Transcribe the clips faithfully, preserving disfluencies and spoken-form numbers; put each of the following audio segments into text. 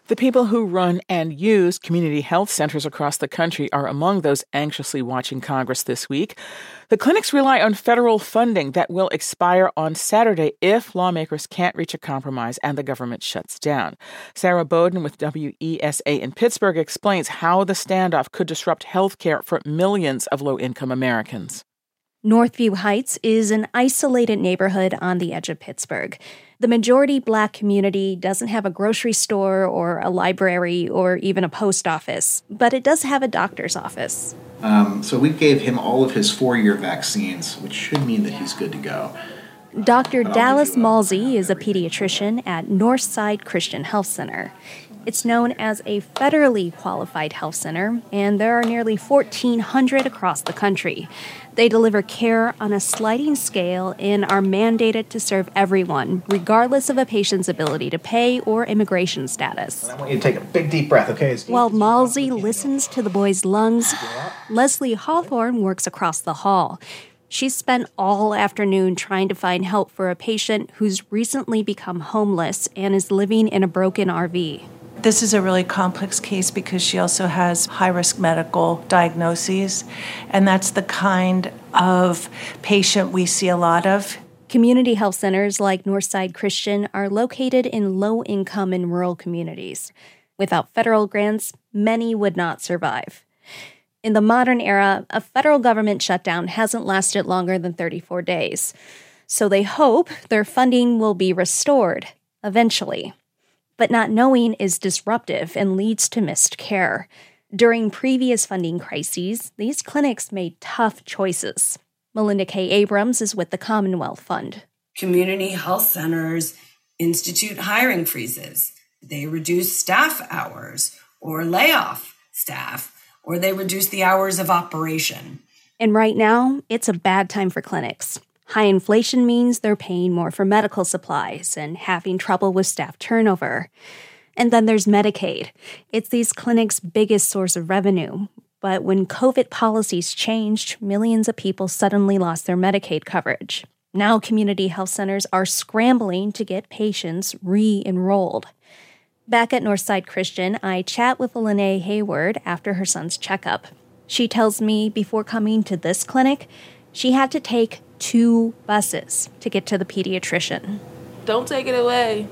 The people who run and use community health centers across the country are among those anxiously watching Congress this week. The clinics rely on federal funding that will expire on Saturday if lawmakers can't reach a compromise and the government shuts down. Sarah Bowden with W E S A in Pittsburgh explains how the standoff could disrupt health care for millions of low-income Americans. Northview Heights is an isolated neighborhood on the edge of Pittsburgh. The majority Black community doesn't have a grocery store or a library or even a post office, but it does have a doctor's office. Um, so we gave him all of his four-year vaccines, which should mean that he's good to go. Doctor Dallas Malsey is a pediatrician at Northside Christian Health Center. It's known as a federally qualified health center, and there are nearly fourteen hundred across the country. They deliver care on a sliding scale and are mandated to serve everyone, regardless of a patient's ability to pay or immigration status. I want you to take a big, deep breath, okay? While Malsey listens to the boy's lungs, Leslie Hawthorne works across the hall. She's spent all afternoon trying to find help for a patient who's recently become homeless and is living in a broken R V. This is a really complex case because she also has high-risk medical diagnoses, and that's the kind of patient we see a lot of. Community health centers like Northside Christian are located in low-income and rural communities. Without federal grants, many would not survive. In the modern era, a federal government shutdown hasn't lasted longer than thirty-four days, so they hope their funding will be restored eventually. But not knowing is disruptive and leads to missed care. During previous funding crises, these clinics made tough choices. Melinda K. Abrams is with the Commonwealth Fund. Community health centers institute hiring freezes. They reduce staff hours or lay off staff, or they reduce the hours of operation. And right now, it's a bad time for clinics. High inflation means they're paying more for medical supplies and having trouble with staff turnover. And then there's Medicaid. It's these clinics' biggest source of revenue. But when COVID policies changed, millions of people suddenly lost their Medicaid coverage. Now community health centers are scrambling to get patients re-enrolled. Back at Northside Christian, I chat with Lene Hayward after her son's checkup. She tells me before coming to this clinic, she had to take two buses to get to the pediatrician. Don't take it away.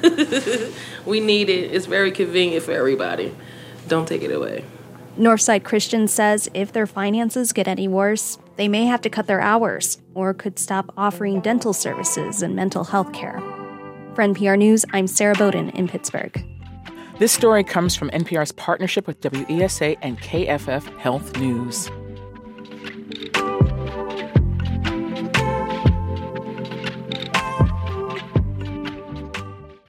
We need it. It's very convenient for everybody. Don't take it away. Northside Christian says if their finances get any worse, they may have to cut their hours or could stop offering dental services and mental health care. For N P R News, I'm Sarah Bowden in Pittsburgh. This story comes from N P R's partnership with W E S A and K F F Health News.